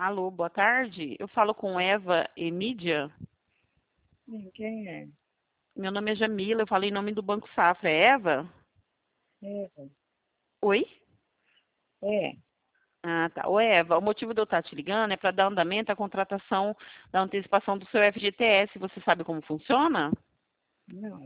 Alô, boa tarde. Eu falo com Eva Emídia. Quem é? Meu nome é Jamila, eu falo em nome do Banco Safra. É Eva? Eva. Oi? É. Ah, tá. Ô, Eva, o motivo de eu estar te ligando é para dar andamento à contratação da antecipação do seu FGTS. Você sabe como funciona? Não.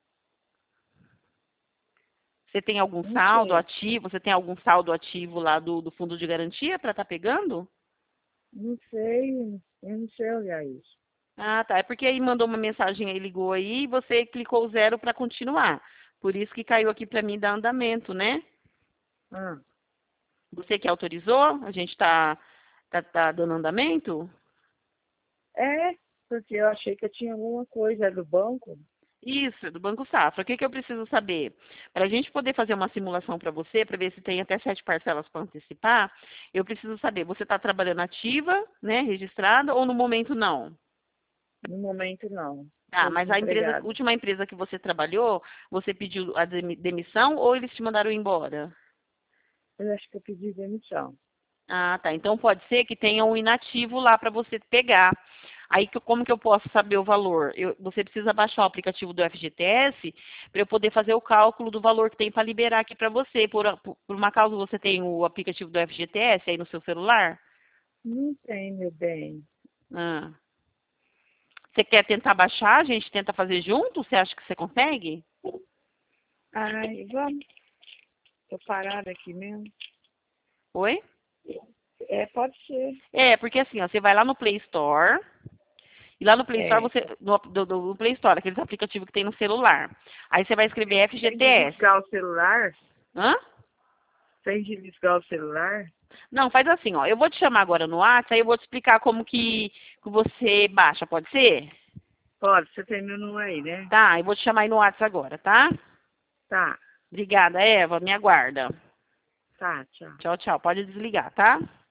Você tem algum Não saldo sei. ativo? Você tem algum saldo ativo lá do fundo de garantia para estar pegando? Não sei. Eu não sei olhar isso. Ah, tá. É porque aí mandou uma mensagem aí, ligou aí e você clicou zero para continuar. Por isso que caiu aqui para mim dar andamento, né? Ah, Você que autorizou? A gente tá dando andamento? é, porque eu achei que eu tinha alguma coisa do banco. Isso, do Banco Safra. O que eu preciso saber? Para a gente poder fazer uma simulação para você, para ver se tem até 7 parcelas para antecipar, eu preciso saber, você está trabalhando ativa, né, registrada, ou no momento não? No momento, não. Ah, Estou mas a desempregada. última empresa que você trabalhou, você pediu a demissão ou eles te mandaram embora? Eu acho que eu pedi demissão. Ah, tá. Então pode ser que tenha um inativo lá para você pegar. Aí como que eu posso saber o valor? Você precisa baixar o aplicativo do FGTS para eu poder fazer o cálculo do valor que tem para liberar aqui para você. Por uma causa você tem o aplicativo do FGTS aí no seu celular? Não tem, meu bem. Ah. Você quer tentar baixar? A gente tenta fazer junto? Você acha que você consegue? Ai, vamos. Tô parada aqui mesmo. Oi? É, pode ser. É, porque assim, ó, você vai lá no Play Store. E lá no Play Store, É. no Play Store, aqueles aplicativos que tem no celular. Aí você vai escrever Tem de FGTS. desligar o celular? Hã? Tem de desligar o celular? Não, faz assim, ó. Eu vou te chamar agora no WhatsApp, aí eu vou te explicar como que você baixa, pode ser? Pode, você tem meu número aí, né? Tá, eu vou te chamar aí no WhatsApp agora, tá? Tá, Obrigada, Eva. Me aguarda. tá, tchau. Tchau, tchau. Pode desligar, tá?